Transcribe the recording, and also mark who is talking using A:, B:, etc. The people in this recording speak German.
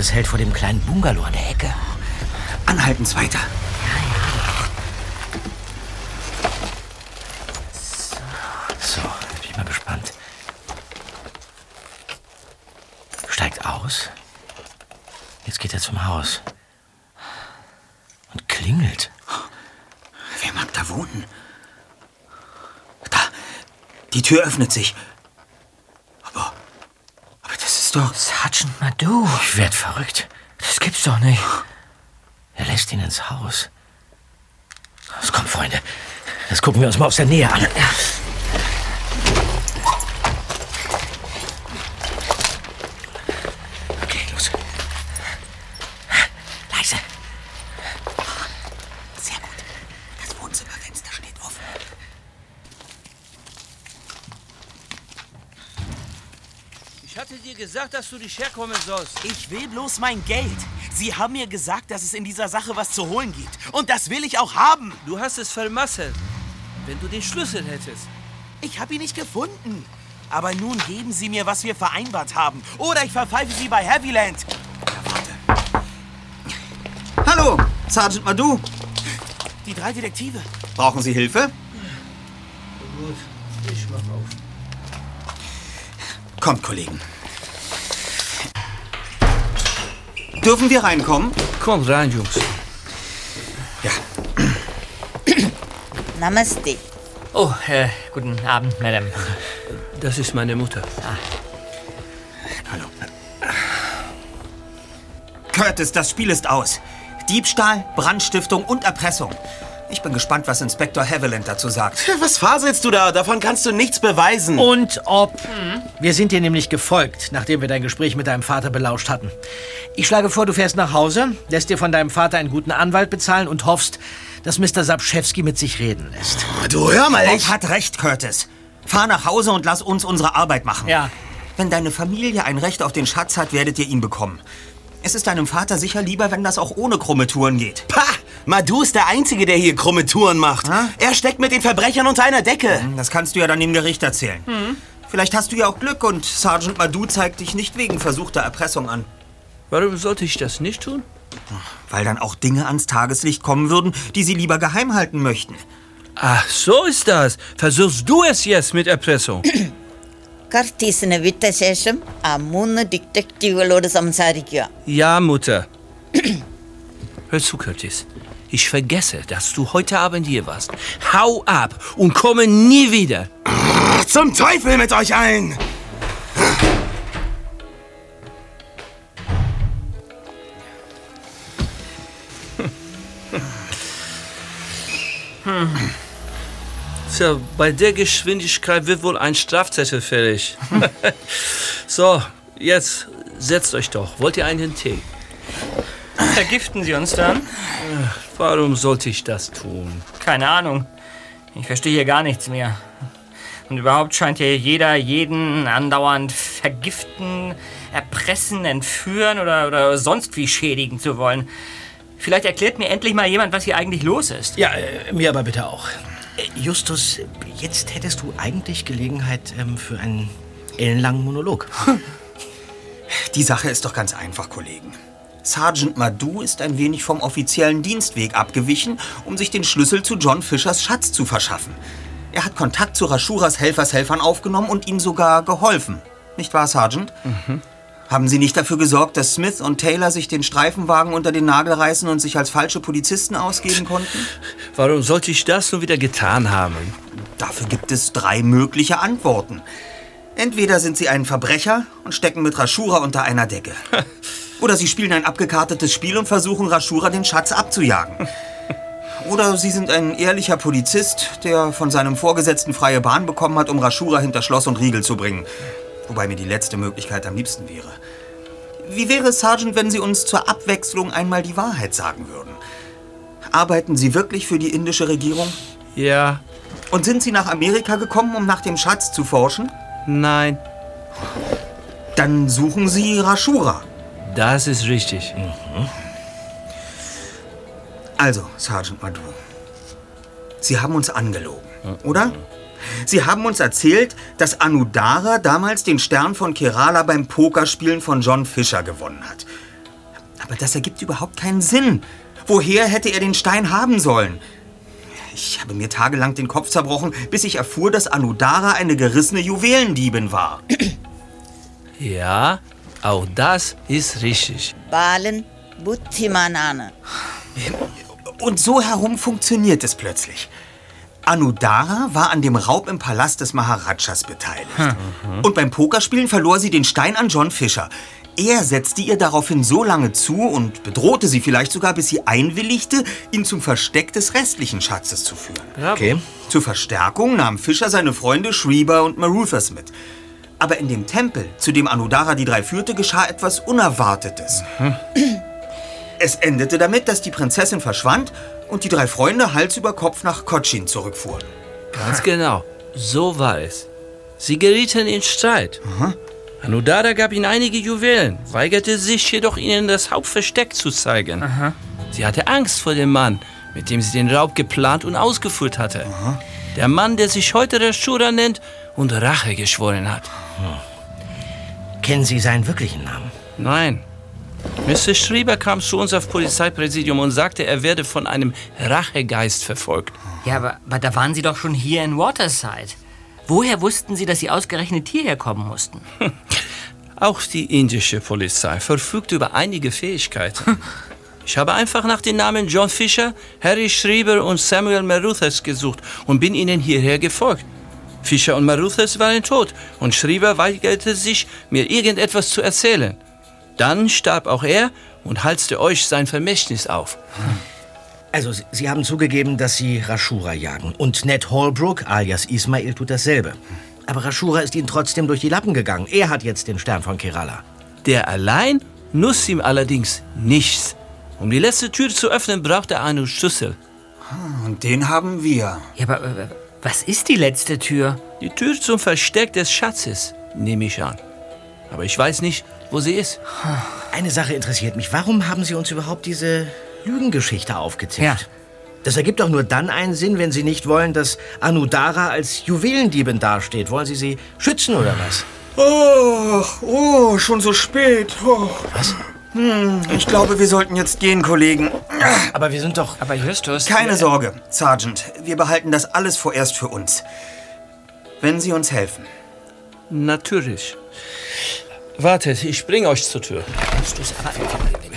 A: das hält vor dem kleinen Bungalow an der Ecke.
B: Anhalten, weiter.
A: So, jetzt bin ich mal gespannt. Steigt aus. Jetzt geht er zum Haus. Und klingelt.
B: Wer mag da wohnen? Da, die Tür öffnet sich. Aber das ist doch...
C: Sergeant Madou.
A: Ich werd verrückt.
C: Das gibt's doch nicht.
A: Er lässt ihn ins Haus. Los, komm, Freunde. Das gucken wir uns mal aus der Nähe an. Okay, los. Leise.
B: Sehr gut. Das Wohnzimmerfenster steht offen.
D: Ich hatte dir gesagt, dass du nicht herkommen sollst.
E: Ich will bloß mein Geld. Sie haben mir gesagt, dass es in dieser Sache was zu holen gibt. Und das will ich auch haben.
D: Du hast es vermasselt. Wenn du den Schlüssel hättest.
E: Ich habe ihn nicht gefunden. Aber nun geben Sie mir, was wir vereinbart haben. Oder ich verpfeife Sie bei Heavyland.
B: Ja, warte. Hallo, Sergeant Madou.
E: Die 3 Detektive.
B: Brauchen Sie Hilfe?
D: Gut, ich mach auf.
B: Kommt, Kollegen. Dürfen wir reinkommen?
D: Kommt rein, Jungs.
B: Ja.
C: Namaste.
F: Oh, guten Abend, Madame.
D: Das ist meine Mutter.
B: Hallo. Curtis, das Spiel ist aus. Diebstahl, Brandstiftung und Erpressung. Ich bin gespannt, was Inspektor Haviland dazu sagt.
E: Was faselst du da? Davon kannst du nichts beweisen.
A: Und ob. Wir sind dir nämlich gefolgt, nachdem wir dein Gespräch mit deinem Vater belauscht hatten. Ich schlage vor, du fährst nach Hause, lässt dir von deinem Vater einen guten Anwalt bezahlen und hoffst, dass Mr. Sapschewski mit sich reden lässt.
E: Du, hör mal,
B: Bob hat recht, Curtis. Fahr nach Hause und lass uns unsere Arbeit machen.
A: Ja.
B: Wenn deine Familie ein Recht auf den Schatz hat, werdet ihr ihn bekommen. Es ist deinem Vater sicher lieber, wenn das auch ohne krumme Touren geht.
E: Pah! Madou ist der Einzige, der hier krumme Touren macht.
B: Ha?
E: Er steckt mit den Verbrechern unter einer Decke.
B: Das kannst du ja dann im Gericht erzählen. Vielleicht hast du ja auch Glück und Sergeant Madou zeigt dich nicht wegen versuchter Erpressung an.
D: Warum sollte ich das nicht tun?
B: Weil dann auch Dinge ans Tageslicht kommen würden, die sie lieber geheim halten möchten.
D: Ach, so ist das. Versuchst du es jetzt mit Erpressung?
C: കർട്ടീസിനെ വിട്ട ശേഷം ആ 3 ഡിറ്റക്റ്റീവുകളോട് സംസാരിക്കുക.
D: Ja, Mutter. Hör zu, Curtis. Ich vergesse, dass du heute Abend hier warst. Hau ab und komme nie wieder.
E: Zum Teufel mit euch allen!
D: Tja, bei der Geschwindigkeit wird wohl ein Strafzettel fällig. So, jetzt setzt euch doch. Wollt ihr einen Tee?
F: Vergiften Sie uns dann?
D: Warum sollte ich das tun?
F: Keine Ahnung. Ich verstehe hier gar nichts mehr. Und überhaupt scheint hier jeder jeden andauernd vergiften, erpressen, entführen oder sonst wie schädigen zu wollen. Vielleicht erklärt mir endlich mal jemand, was hier eigentlich los ist.
A: Ja, mir aber bitte auch. Justus, jetzt hättest du eigentlich Gelegenheit für einen ellenlangen Monolog.
B: Die Sache ist doch ganz einfach, Kollegen. Sergeant Madou ist ein wenig vom offiziellen Dienstweg abgewichen, um sich den Schlüssel zu John Fischers Schatz zu verschaffen. Er hat Kontakt zu Rashuras Helfershelfern aufgenommen und ihm sogar geholfen. Nicht wahr, Sergeant? Haben Sie nicht dafür gesorgt, dass Smith und Taylor sich den Streifenwagen unter den Nagel reißen und sich als falsche Polizisten ausgeben konnten?
D: Warum sollte ich das nun wieder getan haben?
B: Dafür gibt es 3 mögliche Antworten. Entweder sind Sie ein Verbrecher und stecken mit Rashura unter einer Decke. Oder Sie spielen ein abgekartetes Spiel und versuchen, Rashura den Schatz abzujagen. Oder Sie sind ein ehrlicher Polizist, der von seinem Vorgesetzten freie Bahn bekommen hat, um Rashura hinter Schloss und Riegel zu bringen. Wobei mir die letzte Möglichkeit am liebsten wäre. Wie wäre es, Sergeant, wenn Sie uns zur Abwechslung einmal die Wahrheit sagen würden? Arbeiten Sie wirklich für die indische Regierung?
D: Ja,
B: Und sind Sie nach Amerika gekommen, um nach dem Schatz zu forschen?
D: nein,
B: Dann suchen Sie Rashura.
D: das ist richtig.
B: Also, Sergeant Madou, Sie haben uns angelogen, oder? Sie haben uns erzählt, dass Anudara damals den Stern von Kerala beim Pokerspielen von John Fisher gewonnen hat. Aber das ergibt überhaupt keinen Sinn. Woher hätte er den Stein haben sollen? Ich habe mir tagelang den Kopf zerbrochen, bis ich erfuhr, dass Anudara eine gerissene Juwelendiebin war.
D: Ja, auch das ist richtig.
C: Balen Buddhimanane.
B: Und so herum funktioniert es plötzlich. Anudara war an dem Raub im Palast des Maharajas beteiligt. Und beim Pokerspielen verlor sie den Stein an John Fisher. Er setzte ihr daraufhin so lange zu und bedrohte sie vielleicht sogar, bis sie einwilligte, ihn zum Versteck des restlichen Schatzes zu führen.
A: Okay.
B: Zur Verstärkung nahm Fisher seine Freunde Schreiber und Maruthas mit. Aber in dem Tempel, zu dem Anudara die drei führte, geschah etwas Unerwartetes. Es endete damit, dass die Prinzessin verschwand und die drei Freunde Hals über Kopf nach Cochin zurückfuhren.
D: Ganz genau, so war es. Sie gerieten in Streit. Anudara gab ihnen einige Juwelen, weigerte sich jedoch, ihnen das Hauptversteck zu zeigen. Sie hatte Angst vor dem Mann, mit dem sie den Raub geplant und ausgeführt hatte. Der Mann, der sich heute Rashura nennt und Rache geschworen hat.
A: Kennen Sie seinen wirklichen Namen?
D: Nein. Mr. Schreiber kam zu uns auf Polizeipräsidium und sagte, er werde von einem Rachegeist verfolgt.
F: Ja, aber da waren Sie doch schon hier in Waterside. Woher wussten Sie, dass Sie ausgerechnet hierher kommen mussten?
D: Auch die indische Polizei verfügt über einige Fähigkeiten. Ich habe einfach nach den Namen John Fisher, Harry Schreiber und Samuel Maruthas gesucht und bin ihnen hierher gefolgt. Fisher und Maruthas waren tot und Schreiber weigerte sich, mir irgendetwas zu erzählen. Dann starb auch er und halste euch sein Vermächtnis auf.
A: Also, Sie haben zugegeben, dass Sie Rashura jagen. Und Ned Holbrook, alias Ismail, tut dasselbe. Aber Rashura ist Ihnen trotzdem durch die Lappen gegangen. Er hat jetzt den Stern von Kerala.
D: Der allein nutzt ihm allerdings nichts. Um die letzte Tür zu öffnen, braucht er einen Schlüssel.
B: Und den haben wir.
F: Ja, aber was ist die letzte Tür?
D: Die Tür zum Versteck des Schatzes, nehme ich an. Aber ich weiß nicht, wo sie ist.
A: Eine Sache interessiert mich. Warum haben Sie uns überhaupt diese Lügengeschichte aufgetischt?
F: Ja.
A: Das ergibt doch nur dann einen Sinn, wenn Sie nicht wollen, dass Anudara als Juwelendiebin dasteht. Wollen Sie sie schützen oder was?
B: Oh, schon so spät. Oh.
A: Was?
B: Ich glaube, wir sollten jetzt gehen, Kollegen.
A: Aber wir sind doch...
F: Aber Justus...
B: Keine Sorge, Sergeant. Wir behalten das alles vorerst für uns. Wenn Sie uns helfen.
D: Natürlich. Wartet, ich bringe euch zur Tür.
F: Justus, aber...